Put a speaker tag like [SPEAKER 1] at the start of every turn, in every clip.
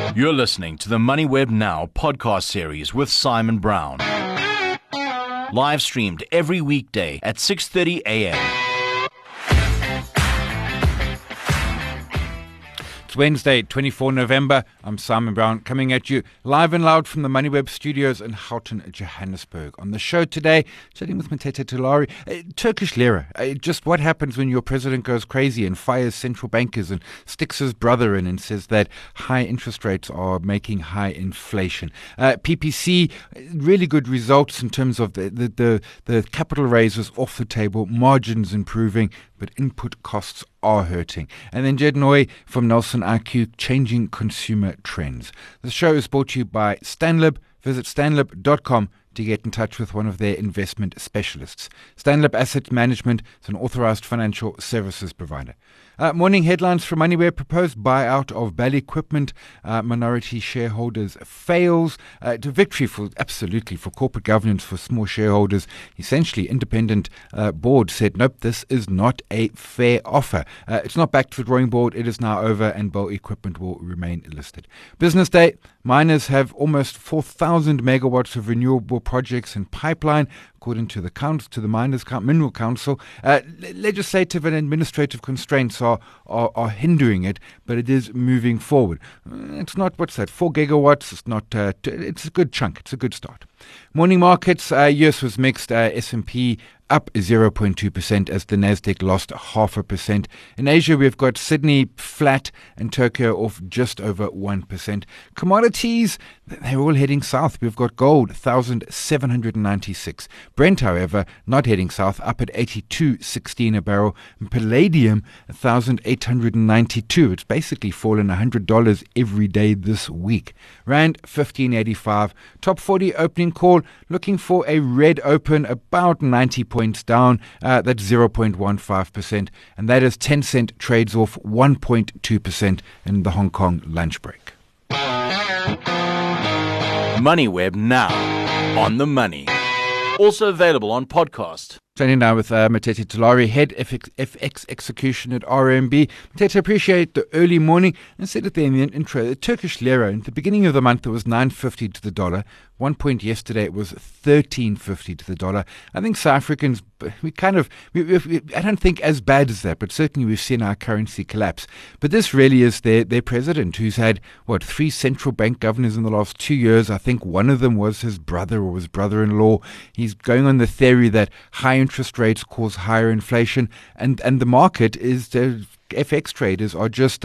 [SPEAKER 1] You're listening to the MoneyWeb Now podcast series with Simon Brown. Live streamed every weekday at 6:30 a.m.
[SPEAKER 2] It's Wednesday, 24 November. I'm Simon Brown, coming at you live and loud from the MoneyWeb studios in Houghton, Johannesburg. On the show today, chatting with Mteto Tulare, Turkish lira. Just what happens when your president goes crazy and fires central bankers and sticks his brother in and says that high interest rates are making high inflation. PPC, really good results in terms of the capital raises off the table, margins improving, but input costs are hurting. And then Jed Noy from Nelson IQ, changing consumer trends. The show is brought to you by Stanlib. Visit stanlib.com to get in touch with one of their investment specialists. Stanlib Asset Management is an authorized financial services provider. Morning headlines from MoneyWeb: proposed buyout of Bell Equipment minority shareholders fails. To victory for corporate governance for small shareholders. Essentially, independent board said, nope, this is not a fair offer. It's not back to the drawing board. It is now over, and Bell Equipment will remain listed. Business day: miners have almost 4,000 megawatts of renewable projects in pipeline, according to the Miners Mineral Council. Legislative and administrative constraints are hindering it, but it is moving forward. It's not, 4 gigawatts. It's not. It's a good chunk. It's a good start. Morning markets. US was mixed. S&P up 0.2% as the Nasdaq lost 0.5%. In Asia, we've got Sydney flat and Tokyo off just over 1%. Commodities, they're all heading south. We've got gold, 1,796. Brent, however, not heading south, up at 82.16 a barrel. And palladium, 1,892. It's basically fallen $100 every day this week. Rand, 15.85. Top 40 opening call, looking for a red open, about 90 points down. That's 0.15%. And that is Tencent trades off 1.2% in the Hong Kong lunch break.
[SPEAKER 1] MoneyWeb Now, on the money. Also available on podcast.
[SPEAKER 2] Standing now with Mteto Tulare, head FX execution at RMB. Mteto, appreciate the early morning. And said at the intro, the Turkish lira, in the beginning of the month, it was 9.50 to the dollar. One point yesterday, it was 13.50 to the dollar. I think South Africans, I don't think as bad as that, but certainly we've seen our currency collapse. But this really is their president, who's had, 3 central bank governors in the last 2 years. I think one of them was his brother or his brother-in-law. He's going on the theory that high interest rates cause higher inflation, and the market is the FX traders are just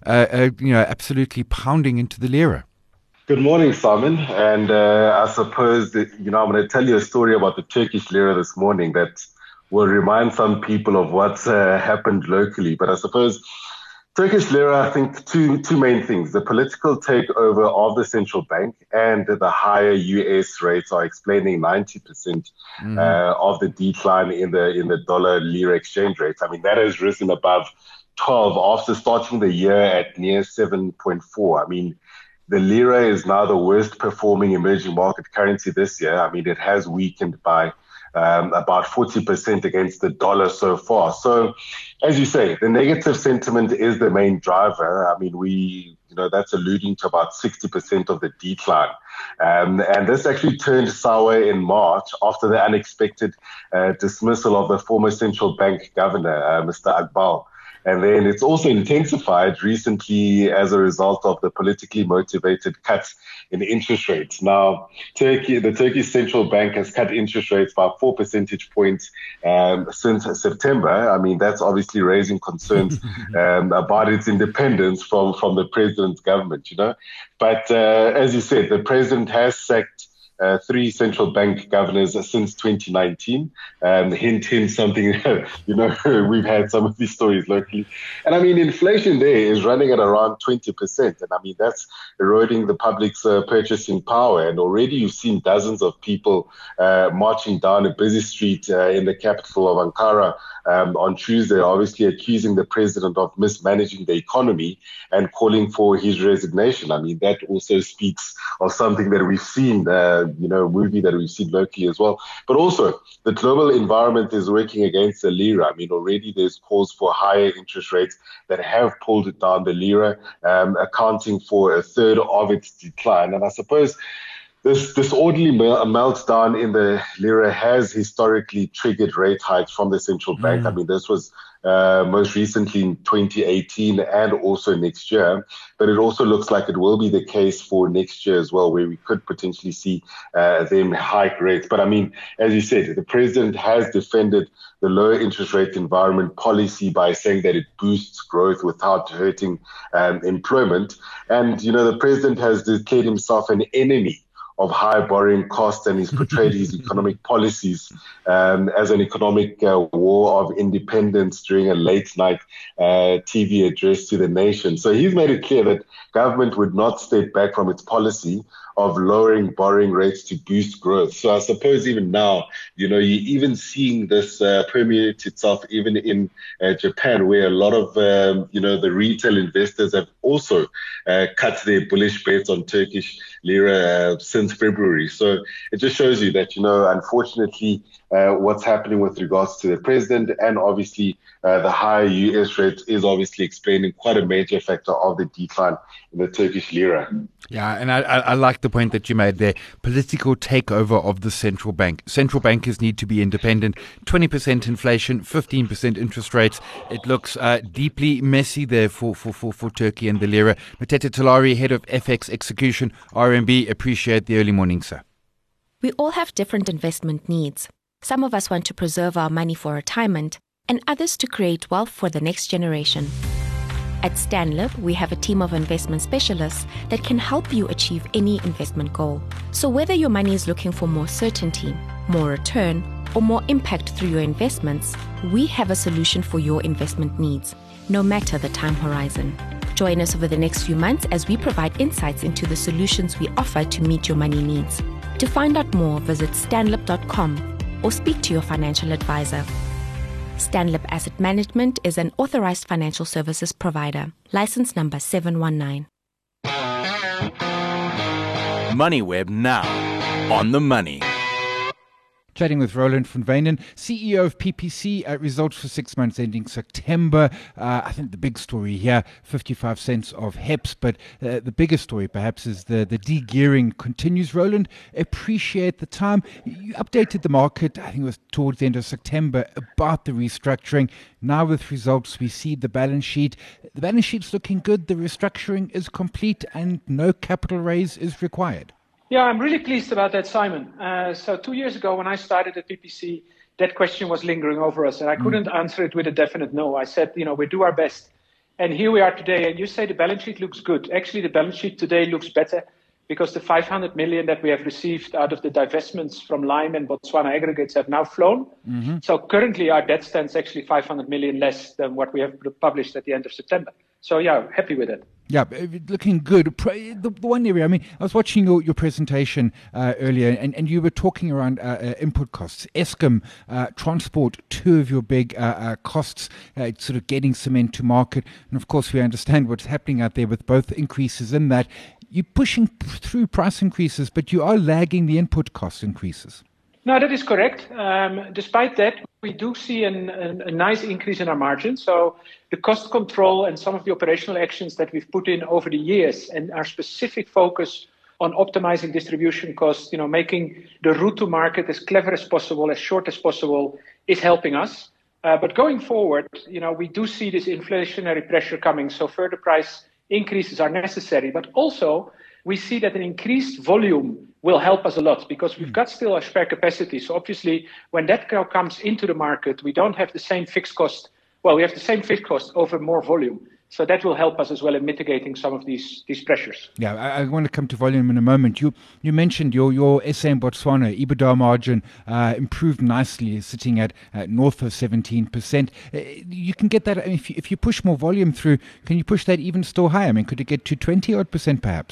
[SPEAKER 2] absolutely pounding into the lira.
[SPEAKER 3] Good morning, Simon. And I suppose that, I'm going to tell you a story about the Turkish lira this morning that will remind some people of what's happened locally. But I suppose Turkish lira, I think two main things. The political takeover of the central bank and the higher US rates are explaining 90% of the decline in the dollar-lira exchange rate. I mean, that has risen above 12 after starting the year at near 7.4. I mean, the lira is now the worst performing emerging market currency this year. I mean, it has weakened by about 40% against the dollar so far. So, as you say, the negative sentiment is the main driver. I mean, that's alluding to about 60% of the decline. And this actually turned sour in March after the unexpected dismissal of the former central bank governor, Mr. Akbal. And then it's also intensified recently as a result of the politically motivated cuts in interest rates. Now, the Turkish central bank has cut interest rates by 4 percentage points since September. I mean, that's obviously raising concerns about its independence from the president's government, But as you said, the president has sacked 3 central bank governors since 2019. Hint, something, we've had some of these stories locally. And I mean, inflation there is running at around 20%. And I mean, that's eroding the public's purchasing power. And already you've seen dozens of people marching down a busy street in the capital of Ankara on Tuesday, obviously accusing the president of mismanaging the economy and calling for his resignation. I mean, that also speaks of something that we've seen movie that we've seen locally as well. But also, the global environment is working against the lira. I mean, already there's calls for higher interest rates that have pulled down the lira, accounting for a third of its decline. And I suppose this disorderly meltdown in the lira has historically triggered rate hikes from the central bank. I mean, this was most recently in 2018 and also next year. But it also looks like it will be the case for next year as well, where we could potentially see them hike rates. But I mean, as you said, the president has defended the low interest rate environment policy by saying that it boosts growth without hurting employment. And, the president has declared himself an enemy of high borrowing costs, and he's portrayed his economic policies as an economic war of independence during a late night TV address to the nation. So he's made it clear that government would not step back from its policy of lowering borrowing rates to boost growth. So I suppose even now, you're even seeing this permeate itself even in Japan, where a lot of, the retail investors have also cut their bullish bets on Turkish lira since February. So it just shows you that, unfortunately, what's happening with regards to the president and obviously the higher US rate is obviously explaining quite a major factor of the decline in the Turkish lira.
[SPEAKER 2] Yeah, and I like the point that you made there. Political takeover of the central bank. Central bankers need to be independent. 20% inflation, 15% interest rates. It looks deeply messy there for Turkey and the lira. Motete Tulare, head of FX execution, RMB. Appreciate the early morning, sir.
[SPEAKER 4] We all have different investment needs. Some of us want to preserve our money for retirement, and others to create wealth for the next generation. At Stanlib, we have a team of investment specialists that can help you achieve any investment goal. So whether your money is looking for more certainty, more return, or more impact through your investments, we have a solution for your investment needs, no matter the time horizon. Join us over the next few months as we provide insights into the solutions we offer to meet your money needs. To find out more, visit stanlib.com or speak to your financial advisor. Stanlib Asset Management is an authorized financial services provider. License number 719.
[SPEAKER 1] MoneyWeb now. On the money.
[SPEAKER 2] Chatting with Roland van Wijnen, CEO of PPC, results for 6 months ending September. I think the big story here, 55 cents of HEPS, but the biggest story perhaps is the de-gearing continues. Roland, appreciate the time. You updated the market, I think it was towards the end of September, about the restructuring. Now with results, we see the balance sheet. The balance sheet's looking good, the restructuring is complete, and no capital raise is required.
[SPEAKER 5] Yeah, I'm really pleased about that, Simon. So 2 years ago, when I started at PPC, that question was lingering over us, and I couldn't answer it with a definite no. I said, we do our best. And here we are today, and you say the balance sheet looks good. Actually, the balance sheet today looks better because the 500 million that we have received out of the divestments from Lime and Botswana aggregates have now flown. Mm-hmm. So currently, our debt stands actually 500 million less than what we have published at the end of September. So, yeah, happy with it.
[SPEAKER 2] Yeah, looking good. The one area, I was watching your presentation earlier, and you were talking around input costs. Eskom, transport, two of your big costs, sort of getting cement to market. And of course, we understand what's happening out there with both increases in that. You're pushing through price increases, but you are lagging the input cost increases.
[SPEAKER 5] No, that is correct. Despite that, we do see a nice increase in our margin. So the cost control and some of the operational actions that we've put in over the years and our specific focus on optimizing distribution costs, making the route to market as clever as possible, as short as possible, is helping us. But going forward, we do see this inflationary pressure coming. So further price increases are necessary. But also, we see that an increased volume will help us a lot because we've got still a spare capacity. So obviously, when that comes into the market, we don't have the same fixed cost. Well, we have the same fixed cost over more volume. So that will help us as well in mitigating some of these pressures.
[SPEAKER 2] Yeah, I want to come to volume in a moment. You mentioned your SA in Botswana, EBITDA margin improved nicely, sitting at north of 17%. You can get that, if you push more volume through, can you push that even still higher? Could it get to 20% perhaps?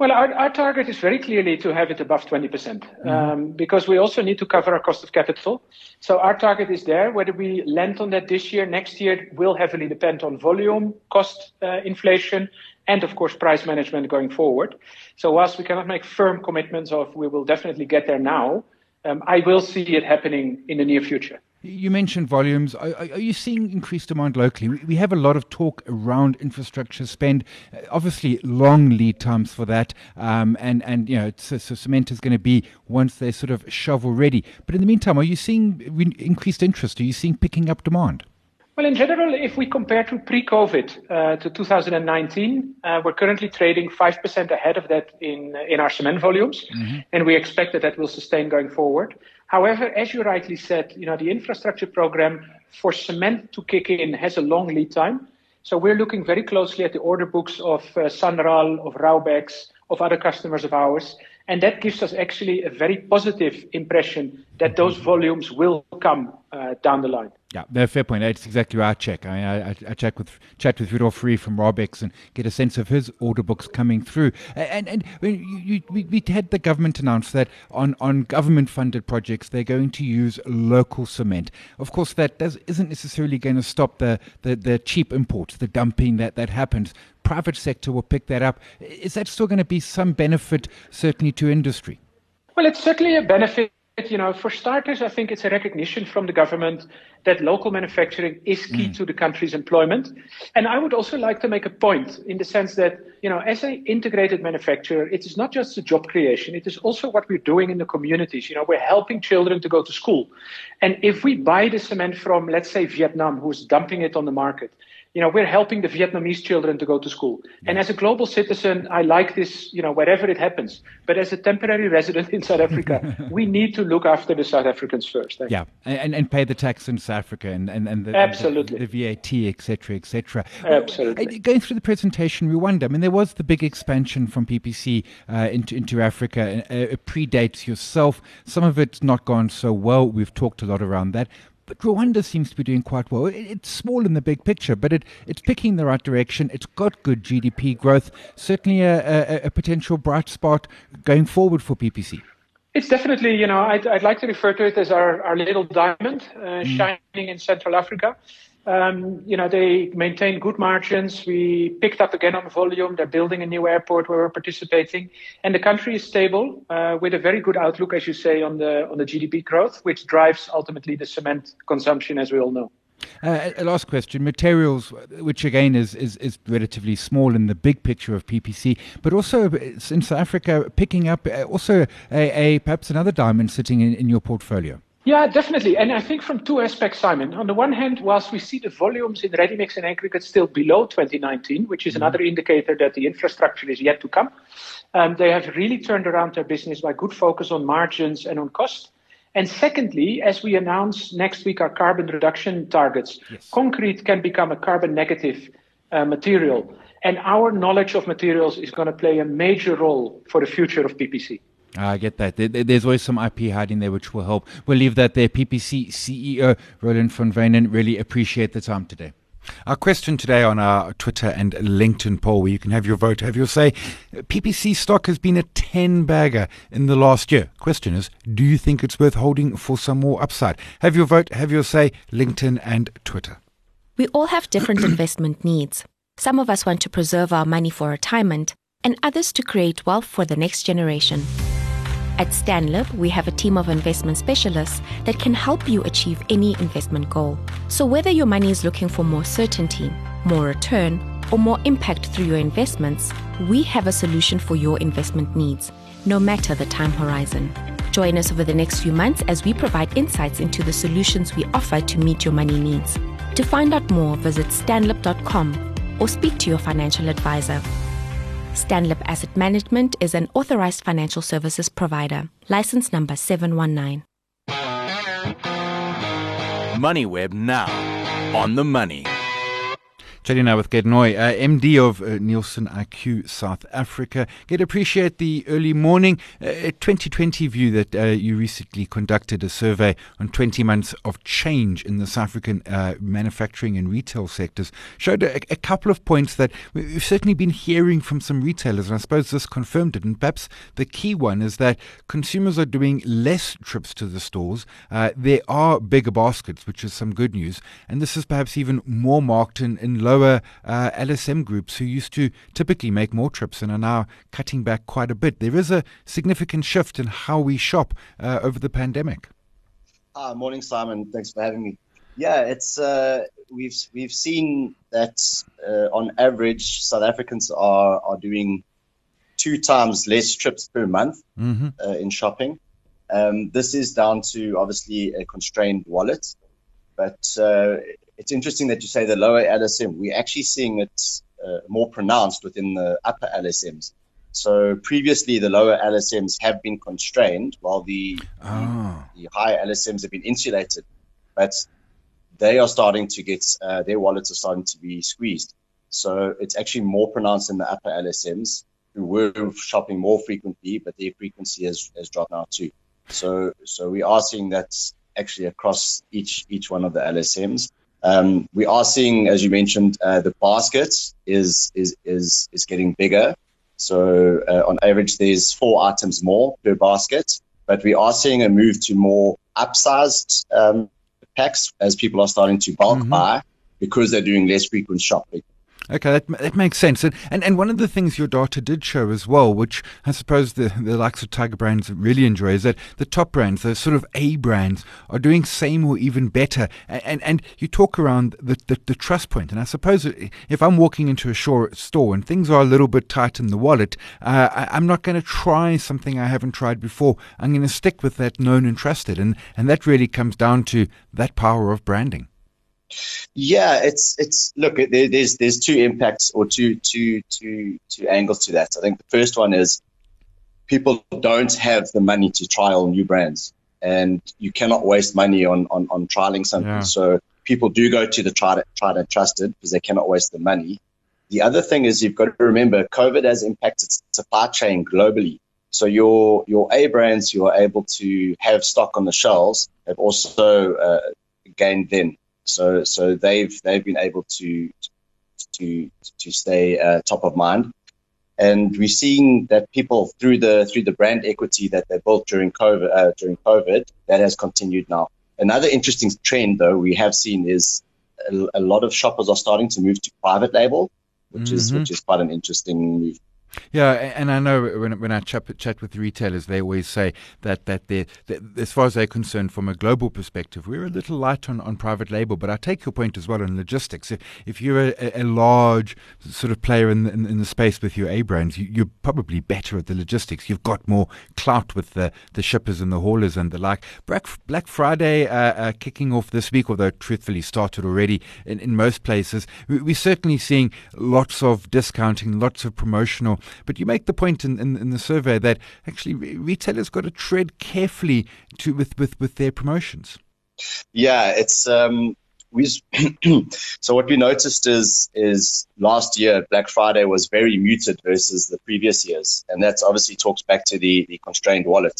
[SPEAKER 5] Well, our target is very clearly to have it above 20%, because we also need to cover our cost of capital. So our target is there. Whether we land on that this year, next year, will heavily depend on volume, cost inflation, and of course, price management going forward. So whilst we cannot make firm commitments of we will definitely get there now, I will see it happening in the near future.
[SPEAKER 2] You mentioned volumes. Are you seeing increased demand locally? We have a lot of talk around infrastructure spend. Obviously, long lead times for that, and you know, so cement is going to be once they're sort of shovel ready. But in the meantime, are you seeing increased interest? Are you seeing picking up demand?
[SPEAKER 5] Well, in general, if we compare to pre-COVID to 2019, we're currently trading 5% ahead of that in our cement volumes, and we expect that will sustain going forward. However, as you rightly said, you know, the infrastructure program for cement to kick in has a long lead time. So we're looking very closely at the order books of Sanral, of Raubex, of other customers of ours. And that gives us actually a very positive impression that those volumes will come down the line.
[SPEAKER 2] Yeah, no, fair point. That's exactly right. I chat with Rudolf Free from Raubex and get a sense of his order books coming through. And we had the government announce that on government-funded projects they're going to use local cement. Of course, that isn't necessarily going to stop the cheap imports, the dumping that happens. Private sector will pick that up. Is that still going to be some benefit, certainly to industry?
[SPEAKER 5] Well, it's certainly a benefit. You know, for starters, I think it's a recognition from the government that local manufacturing is key to the country's employment. And I would also like to make a point in the sense that, you know, as an integrated manufacturer, it is not just a job creation. It is also what we're doing in the communities. You know, we're helping children to go to school. And if we buy the cement from, let's say, Vietnam, who's dumping it on the market, you know, we're helping the Vietnamese children to go to school. Yeah. And as a global citizen, I like this, you know, wherever it happens. But as a temporary resident in South Africa, we need to look after the South Africans first.
[SPEAKER 2] Yeah, and pay the tax in South Africa and the,
[SPEAKER 5] absolutely.
[SPEAKER 2] the VAT, etc., etc.
[SPEAKER 5] Absolutely.
[SPEAKER 2] Going through the presentation, Rwanda, I mean, there was the big expansion from PPC into Africa. It predates yourself. Some of it's not gone so well. We've talked a lot around that. But Rwanda seems to be doing quite well. It's small in the big picture, but it's picking in the right direction. It's got good GDP growth, certainly a potential bright spot going forward for PPC.
[SPEAKER 5] It's definitely, you know, I'd like to refer to it as our little diamond shining in Central Africa. You know, they maintain good margins. We picked up again on volume. They're building a new airport where we're participating. And the country is stable with a very good outlook, as you say, on the GDP growth, which drives ultimately the cement consumption, as we all know.
[SPEAKER 2] A last question. Materials, which again is relatively small in the big picture of PPC, but also in South Africa, picking up also perhaps another diamond sitting in your portfolio.
[SPEAKER 5] Yeah, definitely. And I think from two aspects, Simon. On the one hand, whilst we see the volumes in ready-mix and aggregate still below 2019, which is another indicator that the infrastructure is yet to come, they have really turned around their business by good focus on margins and on cost. And secondly, as we announce next week our carbon reduction targets, concrete can become a carbon negative material. And our knowledge of materials is going to play a major role for the future of PPC.
[SPEAKER 2] I get that. There's always some IP hiding there which will help. We'll leave that there. PPC CEO Roland van Wijnen, really appreciate the time today. Our question today on our Twitter and LinkedIn poll, where you can have your vote, have your say. PPC stock has been a 10-bagger in the last year. Question is, do you think it's worth holding for some more upside? Have your vote, have your say, LinkedIn and Twitter.
[SPEAKER 4] We all have different investment needs. Some of us want to preserve our money for retirement, and others to create wealth for the next generation. At Stanlib, we have a team of investment specialists that can help you achieve any investment goal. So whether your money is looking for more certainty, more return, or more impact through your investments, we have a solution for your investment needs, no matter the time horizon. Join us over the next few months as we provide insights into the solutions we offer to meet your money needs. To find out more, visit stanlib.com or speak to your financial advisor. Stanlib Asset Management is an authorized financial services provider. License number 719.
[SPEAKER 1] MoneyWeb now. On the money.
[SPEAKER 2] Chatting now with Ged Noy, MD of Nielsen IQ South Africa. Ged, appreciate the early morning 2020 view that you recently conducted a survey on 20 months of change in the South African manufacturing and retail sectors. Showed a couple of points that we've certainly been hearing from some retailers, and I suppose this confirmed it. And perhaps the key one is that consumers are doing less trips to the stores. There are bigger baskets, which is some good news. And this is perhaps even more marked in lower LSM groups who used to typically make more trips and are now cutting back quite a bit. There is a significant shift in how we shop over the pandemic.
[SPEAKER 6] Morning, Simon. Thanks for having me. Yeah, it's we've seen that on average, South Africans are doing 2 times less trips per month in shopping. This is down to obviously a constrained wallet, but it's interesting that you say the lower LSM. We're actually seeing it more pronounced within the upper LSMs. So previously, the lower LSMs have been constrained, while the higher LSMs have been insulated. But they are starting to get their wallets are starting to be squeezed. So it's actually more pronounced in the upper LSMs, who were shopping more frequently, but their frequency has dropped now too. So we are seeing that actually across each one of the LSMs. We are seeing, as you mentioned, the basket is getting bigger. So on average, there's 4 items more per basket, but we are seeing a move to more upsized packs as people are starting to bulk buy because they're doing less frequent shopping.
[SPEAKER 2] Okay, that makes sense. And one of the things your data did show as well, which I suppose the likes of Tiger Brands really enjoy, is that the top brands, the sort of A brands, are doing same or even better. And you talk around the trust point. And I suppose if I'm walking into a store and things are a little bit tight in the wallet, I'm not going to try something I haven't tried before. I'm going to stick with that known and trusted. And that really comes down to that power of branding.
[SPEAKER 6] Yeah, it's look, there's 2 impacts or two angles to that. I think the first one is people don't have the money to trial new brands, and you cannot waste money on trialing something. Yeah. So people do go to the tried and trusted because they cannot waste the money. The other thing is you've got to remember COVID has impacted supply chain globally. So your A brands you are able to have stock on the shelves have also gained then. So they've been able to stay top of mind, and we're seeing that people through the brand equity that they built during COVID that has continued now. Another interesting trend though we have seen is a lot of shoppers are starting to move to private label, which is quite an interesting move.
[SPEAKER 2] Yeah, and I know when I chat with retailers, they always say that as far as they're concerned, from a global perspective, we're a little light on private label. But I take your point as well on logistics. If you're a large sort of player in the space with your A brands, you're probably better at the logistics. You've got more clout with the shippers and the haulers and the like. Black Friday kicking off this week, although it truthfully started already in most places. We're certainly seeing lots of discounting, lots of promotional. But you make the point in the survey that actually retailers got to tread carefully with their promotions.
[SPEAKER 6] Yeah, it's so what we noticed is last year Black Friday was very muted versus the previous years, and that obviously talks back to the constrained wallet.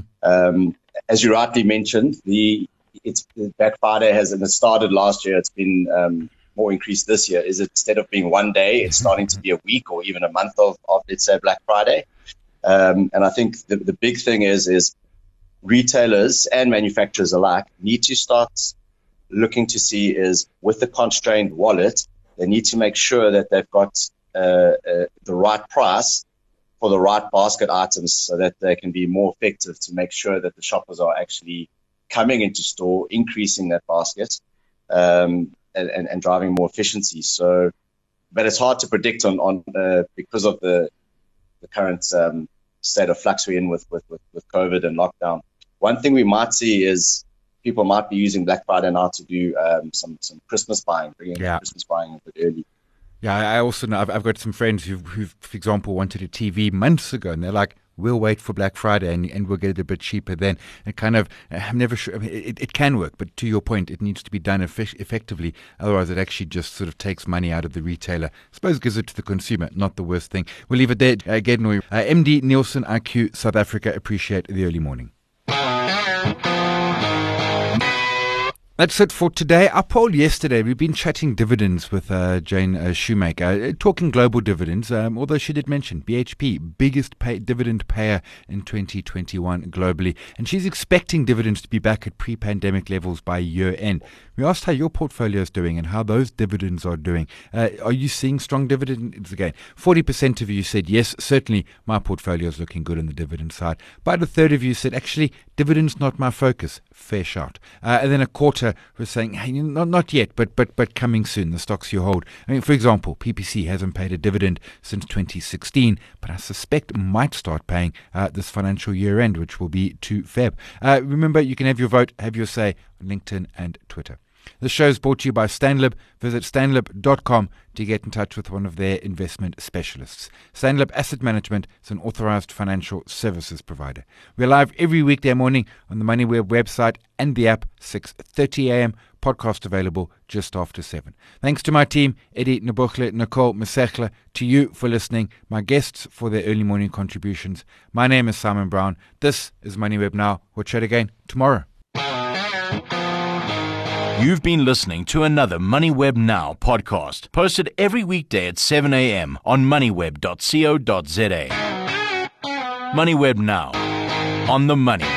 [SPEAKER 6] As you rightly mentioned, Black Friday it started last year. It's been more increased this year. Is it, instead of being one day, it's starting to be a week or even a month of let's say Black Friday. And I think the big thing is retailers and manufacturers alike need to start looking to see is with the constrained wallet, they need to make sure that they've got the right price for the right basket items so that they can be more effective to make sure that the shoppers are actually coming into store, increasing that basket. And driving more efficiency. So, but it's hard to predict on because of the current state of flux we're in with COVID and lockdown. One thing we might see is people might be using Black Friday now to do some Christmas buying, bringing Christmas buying a bit early.
[SPEAKER 2] Yeah, I also know I've got some friends who, for example, wanted a TV months ago, and they're like, we'll wait for Black Friday and we'll get it a bit cheaper then. It kind of, I'm never sure, I mean, it can work, but to your point, it needs to be done effectively. Otherwise, it actually just sort of takes money out of the retailer. I suppose it gives it to the consumer, not the worst thing. We'll leave it there. Gednoy, MD Nielsen IQ South Africa, appreciate the early morning. That's it for today. Our poll yesterday, we've been chatting dividends with Jane Shoemaker, talking global dividends, although she did mention BHP, biggest dividend payer in 2021 globally. And she's expecting dividends to be back at pre-pandemic levels by year end. We asked how your portfolio is doing and how those dividends are doing. Are you seeing strong dividends again? 40% of you said, yes, certainly my portfolio is looking good on the dividend side. About a third of you said, actually, dividends not my focus. Fair shout. And then a quarter was saying, hey, not yet, but coming soon, the stocks you hold. I mean, for example, PPC hasn't paid a dividend since 2016, but I suspect might start paying this financial year end, which will be 2 Feb. Remember, you can have your vote, have your say on LinkedIn and Twitter. The show is brought to you by Stanlib. Visit stanlib.com to get in touch with one of their investment specialists. Stanlib Asset Management is an authorized financial services provider. We're live every weekday morning on the MoneyWeb website and the app, 6:30 a.m. Podcast available just after 7. Thanks to my team, Eddie Nabuchle, Nicole Masechla, to you for listening, my guests for their early morning contributions. My name is Simon Brown. This is MoneyWeb Now. We'll chat again tomorrow.
[SPEAKER 1] You've been listening to another MoneyWeb Now podcast, posted every weekday at 7 a.m. on moneyweb.co.za. MoneyWeb Now, on the money.